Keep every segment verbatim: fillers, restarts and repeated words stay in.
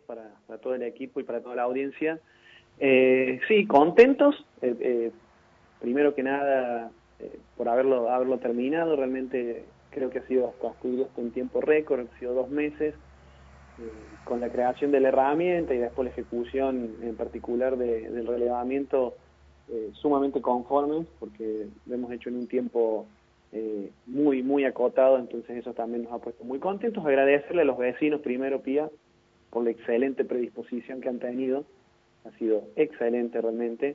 para, para todo el equipo y para toda la audiencia. Eh, sí, contentos, eh, eh, primero que nada, eh, por haberlo, haberlo terminado. Realmente creo que ha sido hasta esto en tiempo récord, han sido dos meses, eh, con la creación de la herramienta y después la ejecución en particular de, del relevamiento, eh, sumamente conformes, porque lo hemos hecho en un tiempo eh, muy, muy acotado, entonces eso también nos ha puesto muy contentos. Agradecerle a los vecinos primero, Pía, por la excelente predisposición que han tenido, ha sido excelente realmente,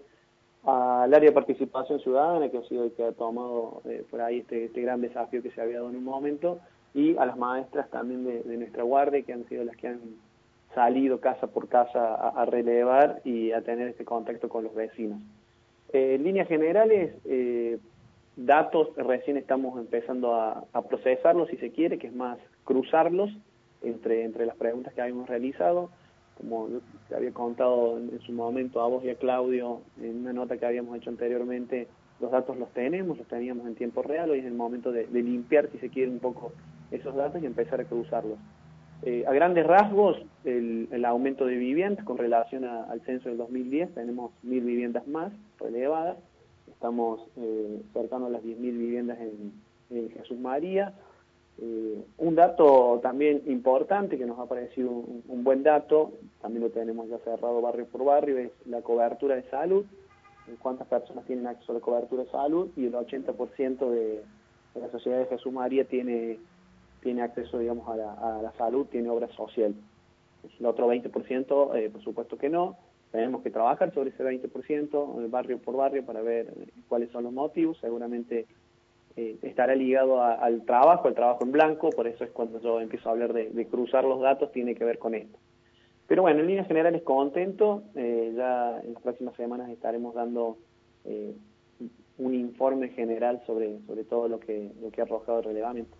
al área de participación ciudadana, que ha sido el que ha tomado eh, por ahí este, este gran desafío que se había dado en un momento, y a las maestras también de, de nuestra guardia, que han sido las que han salido casa por casa a, a relevar y a tener este contacto con los vecinos. Eh, en líneas generales, eh, datos recién estamos empezando a, a procesarlos, si se quiere, que es más cruzarlos entre, entre las preguntas que habíamos realizado. Como yo te había contado en, en su momento a vos y a Claudio en una nota que habíamos hecho anteriormente, los datos los tenemos, los teníamos en tiempo real. Hoy es el momento de, de limpiar, si se quiere, un poco esos datos y empezar a cruzarlos. Eh, a grandes rasgos, el, el aumento de viviendas con relación a, al censo del dos mil diez, tenemos mil viviendas más relevadas, estamos eh, cercanos a las diez mil viviendas en, en Jesús María. Eh, un dato también importante que nos ha parecido un, un buen dato, también lo tenemos ya cerrado barrio por barrio, es la cobertura de salud, cuántas personas tienen acceso a la cobertura de salud, y el ochenta por ciento de, de la sociedad de Jesús María tiene tiene acceso, digamos, a la, a la salud, tiene obra social. El otro veinte por ciento, eh, por supuesto que no. Tenemos que trabajar sobre ese veinte por ciento, eh, barrio por barrio, para ver eh, cuáles son los motivos. Seguramente eh, estará ligado a, al trabajo, al trabajo en blanco, por eso es cuando yo empiezo a hablar de, de cruzar los datos, tiene que ver con esto. Pero bueno, en líneas generales contento, eh, ya en las próximas semanas estaremos dando eh, un informe general sobre, sobre todo lo que, lo que ha arrojado el relevamiento.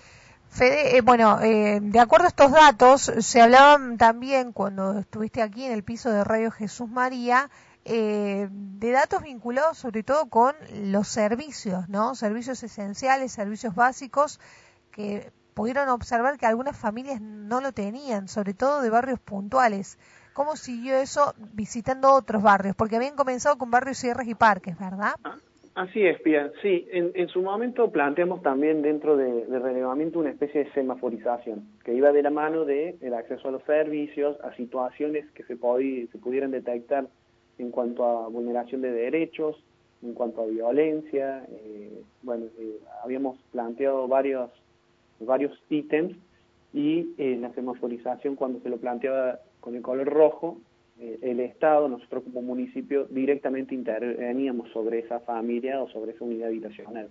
Fede, eh, bueno, eh, de acuerdo a estos datos, se hablaban también cuando estuviste aquí en el piso de Radio Jesús María, eh, de datos vinculados sobre todo con los servicios, ¿no? Servicios esenciales, servicios básicos, que pudieron observar que algunas familias no lo tenían, sobre todo de barrios puntuales. ¿Cómo siguió eso visitando otros barrios? Porque habían comenzado con barrios, sierras y parques, ¿verdad? Así es, Pía. Sí, en, en su momento planteamos también dentro de, de relevamiento una especie de semaforización, que iba de la mano del de acceso a los servicios, a situaciones que se, podí, se pudieran detectar en cuanto a vulneración de derechos, en cuanto a violencia. Eh, bueno, eh, habíamos planteado varios, varios ítems, y eh, la semaforización, cuando se lo planteaba con el color rojo, el Estado, nosotros como municipio, directamente interveníamos sobre esa familia o sobre esa unidad habitacional.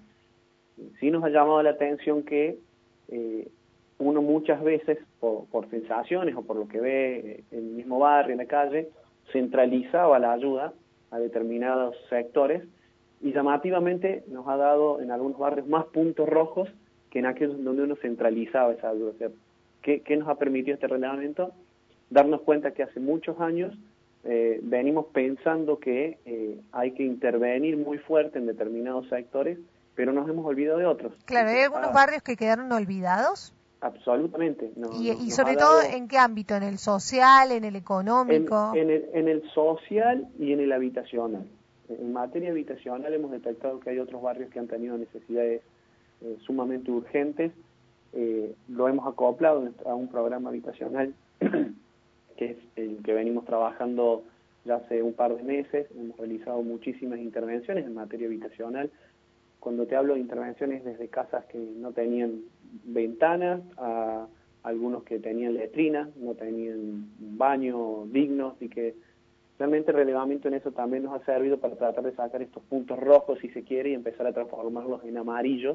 Sí nos ha llamado la atención que eh, uno muchas veces, por, por sensaciones o por lo que ve en el mismo barrio, en la calle, centralizaba la ayuda a determinados sectores, y llamativamente nos ha dado en algunos barrios más puntos rojos que en aquellos donde uno centralizaba esa ayuda. O sea, ¿qué, qué nos ha permitido este relevamiento? Darnos cuenta que hace muchos años eh, venimos pensando que eh, hay que intervenir muy fuerte en determinados sectores, pero nos hemos olvidado de otros. Claro, Entonces, ¿hay algunos ah, barrios que quedaron olvidados? absolutamente. No, Y, no, y nos sobre ha todo, dado ¿en qué ámbito? ¿En el social, en el en, económico? en, el, en el social y en el habitacional. En materia habitacional hemos detectado que hay otros barrios que han tenido necesidades eh, sumamente urgentes. Eh, lo hemos acoplado a un programa habitacional que es el que venimos trabajando ya hace un par de meses. Hemos realizado muchísimas intervenciones en materia habitacional. Cuando te hablo de intervenciones, desde casas que no tenían ventanas, a algunos que tenían letrinas, no tenían un baño digno, y que realmente el relevamiento en eso también nos ha servido para tratar de sacar estos puntos rojos, si se quiere, y empezar a transformarlos en amarillos.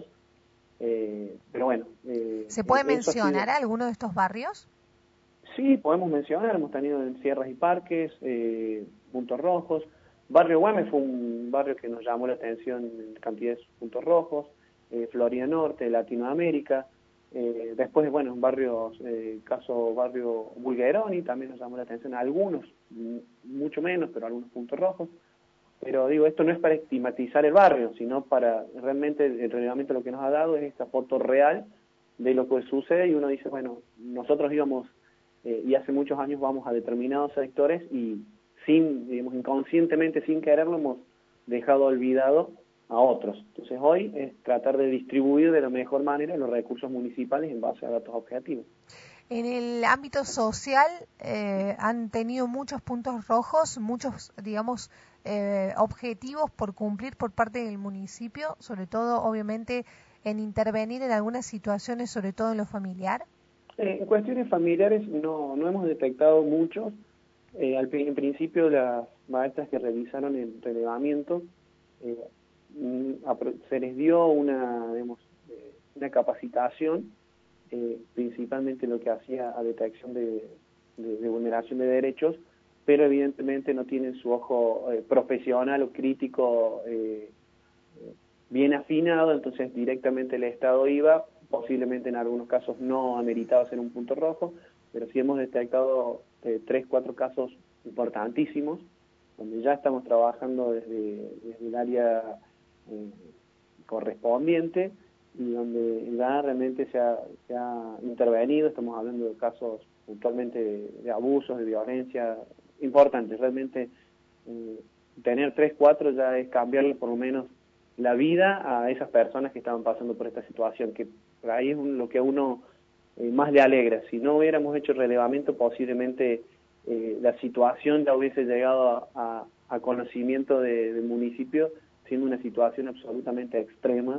Eh, pero bueno, eh, ¿Se puede eso ha sido... mencionar alguno de estos barrios? Sí, podemos mencionar, hemos tenido en Sierras y Parques, eh, puntos rojos. Barrio Güemes fue un barrio que nos llamó la atención en cantidad de puntos rojos. eh, Florida Norte, Latinoamérica. Eh, después, bueno, en barrios, eh, caso barrio Bulgeroni, también nos llamó la atención algunos, mucho menos, pero algunos puntos rojos. Pero digo, esto no es para estigmatizar el barrio, sino para realmente el relevamiento lo que nos ha dado es esta foto real de lo que sucede, y uno dice, bueno, nosotros íbamos eh, y hace muchos años vamos a determinados sectores y sin, digamos, inconscientemente, sin quererlo, hemos dejado olvidado a otros. Entonces hoy es tratar de distribuir de la mejor manera los recursos municipales en base a datos objetivos. En el ámbito social eh, han tenido muchos puntos rojos, muchos, digamos, eh, objetivos por cumplir por parte del municipio, sobre todo, obviamente, en intervenir en algunas situaciones, sobre todo en lo familiar. Eh, en cuestiones familiares no, no hemos detectado muchos. Eh, al, en principio las maestras que realizaron el relevamiento eh, se les dio una, digamos, eh, una capacitación, eh, principalmente lo que hacía a detección de, de, de vulneración de derechos, pero evidentemente no tienen su ojo eh, profesional o crítico eh, bien afinado, entonces directamente el Estado iba, posiblemente en algunos casos no ameritaba ser un punto rojo, pero sí hemos detectado eh, tres, cuatro casos importantísimos, donde ya estamos trabajando desde, desde el área eh, correspondiente y donde ya realmente se ha, se ha intervenido. Estamos hablando de casos puntualmente de, de abusos, de violencia importantes. Realmente eh, tener tres, cuatro ya es cambiarle por lo menos la vida a esas personas que estaban pasando por esta situación, que por ahí es un, lo que a uno eh, más le alegra. Si no hubiéramos hecho el relevamiento, posiblemente eh, la situación ya hubiese llegado a, a, a conocimiento de, del municipio, siendo una situación absolutamente extrema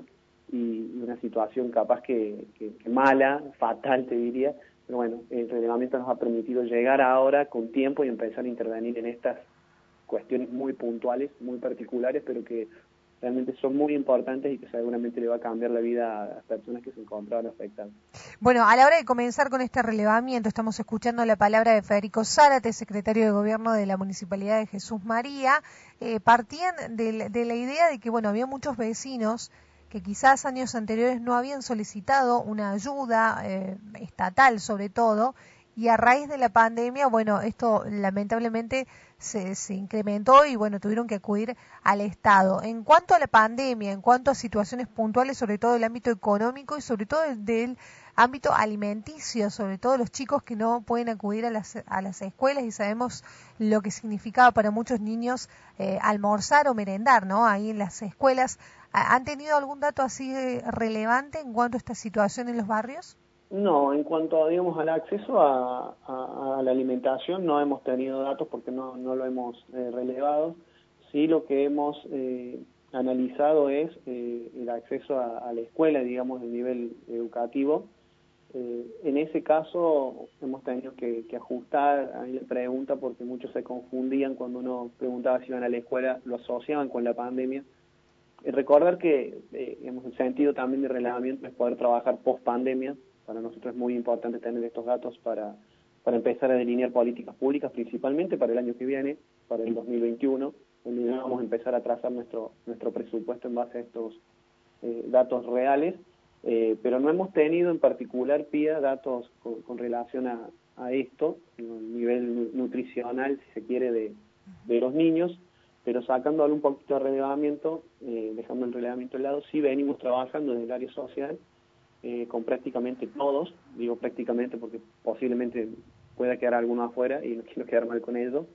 y una situación capaz que, que, que mala, fatal te diría, pero bueno, el relevamiento nos ha permitido llegar ahora con tiempo y empezar a intervenir en estas cuestiones muy puntuales, muy particulares, pero que realmente son muy importantes y que seguramente le va a cambiar la vida a las personas que se encontraban afectadas. Bueno, a la hora de comenzar con este relevamiento, estamos escuchando la palabra de Federico Zárate, secretario de Gobierno de la Municipalidad de Jesús María. Eh, partían de, de la idea de que, bueno, había muchos vecinos que quizás años anteriores no habían solicitado una ayuda eh, estatal, sobre todo, y a raíz de la pandemia, bueno, esto lamentablemente se, se incrementó y, bueno, tuvieron que acudir al Estado. En cuanto a la pandemia, en cuanto a situaciones puntuales, sobre todo del ámbito económico y sobre todo del, del ámbito alimenticio, sobre todo los chicos que no pueden acudir a las, a las escuelas, y sabemos lo que significaba para muchos niños eh, almorzar o merendar, ¿no? Ahí en las escuelas. ¿Han tenido algún dato así relevante en cuanto a esta situación en los barrios? No, en cuanto, digamos, al acceso a, a, a la alimentación no hemos tenido datos porque no, no lo hemos eh, relevado. Sí, lo que hemos eh, analizado es eh, el acceso a, a la escuela, digamos, del nivel educativo. Eh, en ese caso hemos tenido que, que ajustar ahí la pregunta porque muchos se confundían cuando uno preguntaba si iban a la escuela, lo asociaban con la pandemia. Eh, recordar que eh, hemos el sentido también de relevamiento es poder trabajar post pandemia. Para nosotros es muy importante tener estos datos para, para empezar a delinear políticas públicas, principalmente para el año que viene, para el dos mil veintiuno, donde vamos a empezar a trazar nuestro, nuestro presupuesto en base a estos eh, datos reales, eh, pero no hemos tenido en particular, Pía, datos con, con relación a, a esto, a nivel nutricional, si se quiere, de, de los niños, pero sacándole un poquito de relevamiento, eh, dejando el relevamiento al lado, sí venimos trabajando desde el área social, Eh, con prácticamente todos, digo prácticamente porque posiblemente pueda quedar alguno afuera y no quiero quedar mal con ellos,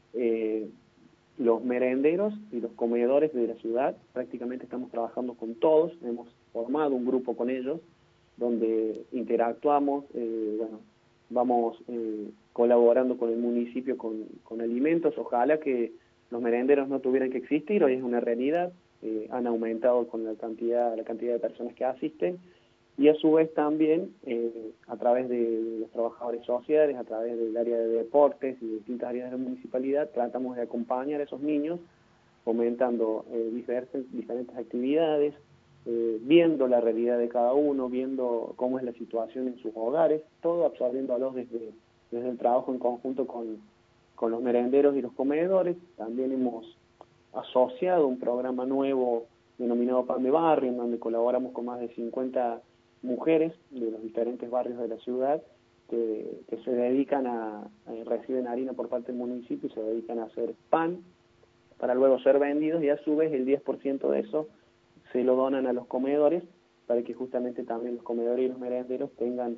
eh, los merenderos y los comedores de la ciudad, prácticamente estamos trabajando con todos, hemos formado un grupo con ellos, donde interactuamos, eh, bueno, vamos eh, colaborando con el municipio con, con alimentos, ojalá que los merenderos no tuvieran que existir, hoy es una realidad, eh, han aumentado con la cantidad, la cantidad de personas que asisten, y a su vez también eh, a través de los trabajadores sociales, a través del área de deportes y de distintas áreas de la municipalidad, tratamos de acompañar a esos niños fomentando eh, diversas, diferentes actividades, eh, viendo la realidad de cada uno, viendo cómo es la situación en sus hogares, todo absorbiéndolos desde, desde el trabajo en conjunto con, con los merenderos y los comedores. También hemos asociado un programa nuevo denominado Pan de Barrio, en donde colaboramos con más de cincuenta mujeres de los diferentes barrios de la ciudad que, que se dedican a, a reciben harina por parte del municipio y se dedican a hacer pan para luego ser vendidos, y a su vez el diez por ciento de eso se lo donan a los comedores para que justamente también los comedores y los merenderos tengan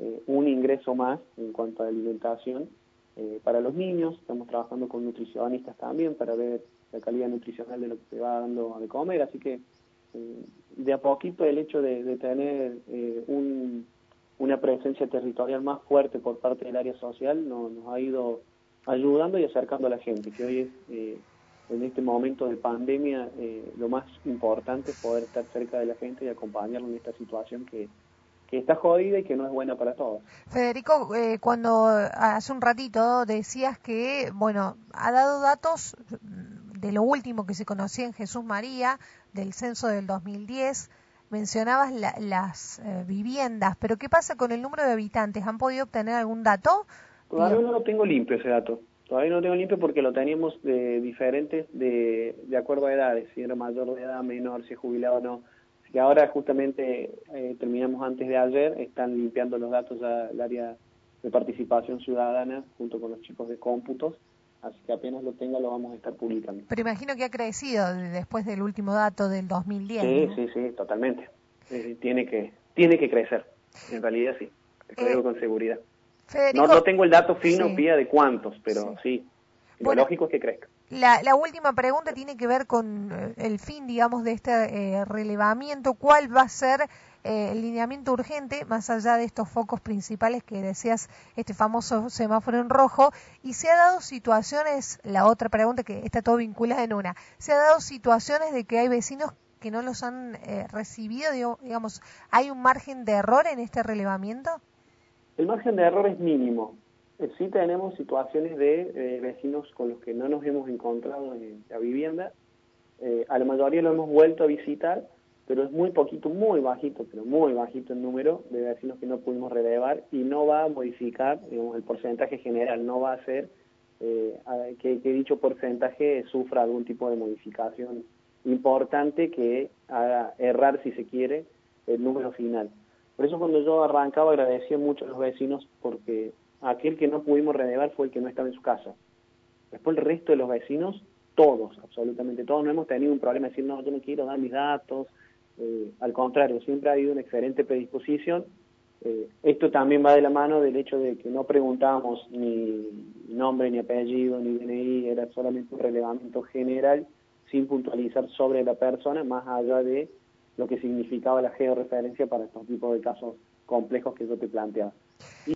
eh, un ingreso más en cuanto a alimentación eh, para los niños. Estamos trabajando con nutricionistas también para ver la calidad nutricional de lo que se va dando de comer, así que eh, de a poquito el hecho de, de tener eh, un, una presencia territorial más fuerte por parte del área social no, nos ha ido ayudando y acercando a la gente, que hoy es, eh, en este momento de pandemia, eh, lo más importante es poder estar cerca de la gente y acompañarlo en esta situación que, que está jodida y que no es buena para todos. Federico, eh, cuando hace un ratito decías que, bueno, ha dado datos de lo último que se conocía en Jesús María, del censo del dos mil diez, mencionabas la, las eh, viviendas, pero ¿qué pasa con el número de habitantes? ¿Han podido obtener algún dato? Todavía no lo tengo limpio ese dato, todavía no lo tengo limpio porque lo teníamos de diferentes de, de acuerdo a edades, si era mayor de edad, menor, si es jubilado o no. Así que ahora justamente eh, terminamos antes de ayer, están limpiando los datos ya el área de participación ciudadana junto con los chicos de cómputos, así que apenas lo tenga lo vamos a estar publicando. Pero imagino que ha crecido después del último dato del dos mil diez. Sí, ¿no? sí, sí, totalmente. Eh, tiene que tiene que crecer, en realidad sí, te lo digo Eh, con seguridad. Federico, No, no tengo el dato fino, sí, Pía, de cuántos, pero sí, sí. lo Bueno, lógico es que crezca. La, la última pregunta tiene que ver con eh, el fin, digamos, de este eh, relevamiento. ¿Cuál va a ser eh, el lineamiento urgente, más allá de estos focos principales que decías, este famoso semáforo en rojo? Y se ha dado situaciones, la otra pregunta que está todo vinculada en una, se ha dado situaciones de que hay vecinos que no los han eh, recibido, digo, digamos, ¿hay un margen de error en este relevamiento? El margen de error es mínimo. Eh, Sí tenemos situaciones de eh, vecinos con los que no nos hemos encontrado en la vivienda. Eh, a la mayoría lo hemos vuelto a visitar, pero es muy poquito, muy bajito, pero muy bajito el número de vecinos que no pudimos relevar y no va a modificar, digamos, el porcentaje general, no va a hacer eh, a- que, que dicho porcentaje sufra algún tipo de modificación importante que haga errar, si se quiere, el número final. Por eso cuando yo arrancaba agradecía mucho a los vecinos porque aquel que no pudimos relevar fue el que no estaba en su casa. Después el resto de los vecinos, todos, absolutamente todos, no hemos tenido un problema de decir, no, yo no quiero dar mis datos. Eh, al contrario, siempre ha habido una excelente predisposición. Eh, esto también va de la mano del hecho de que no preguntábamos ni nombre, ni apellido, ni D N I, era solamente un relevamiento general sin puntualizar sobre la persona, más allá de lo que significaba la georreferencia para estos tipos de casos complejos que yo te planteaba.